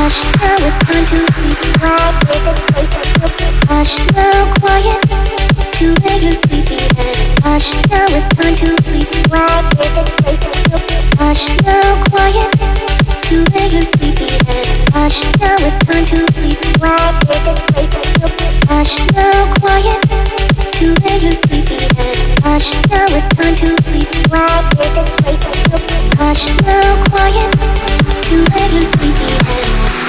Hush, now it's time to sleep. Why is this place so cool? Hush, now quiet to lay your sleepy head. Hush, now it's time to sleep. Why is this place so cool? Hush, now quiet to lay your sleepy head. Hush, now it's time to sleep. Why is this place so cool? Hush, now quiet to lay your sleepy head. Hush, now it's time to sleep. Why is this place so cool? Hush, now quiet to lay your sleepy head.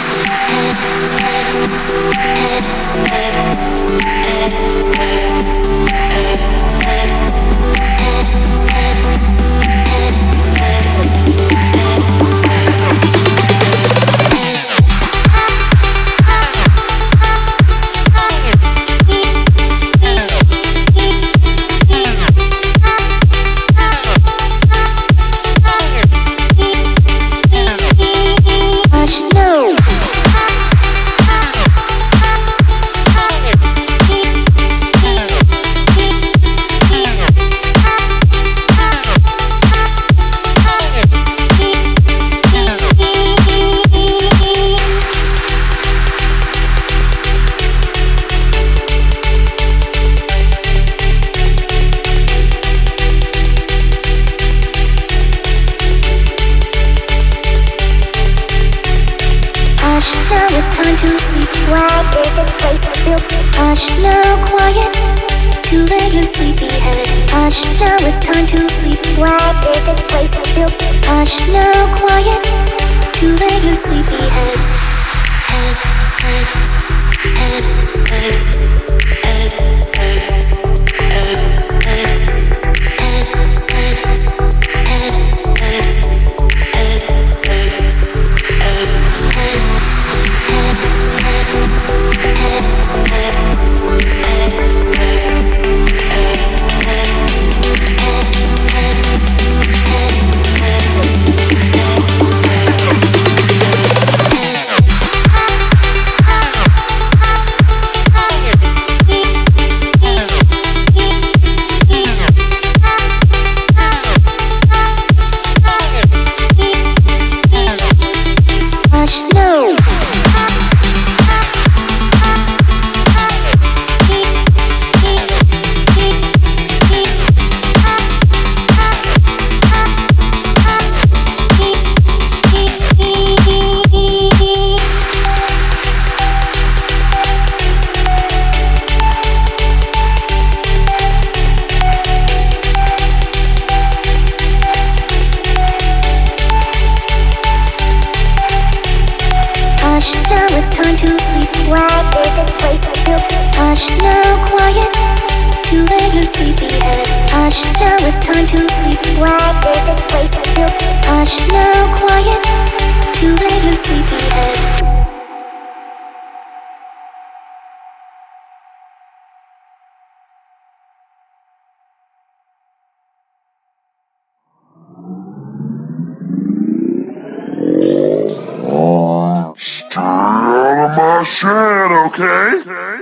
Now it's time to sleep. Why is this place so cool? Hush, now quiet to lay your sleepy head. Hush, now it's time to sleep. Why is this place so cool? Hush, now quiet to lay your sleepy head. Hush, now it's time to sleep. Why is this place so cool? Hush, now quiet to lay your sleepy head. Hush, now it's time to sleep. Why is this place so cool? Hush, now quiet to lay your sleepy head. Stay out of my shed, okay?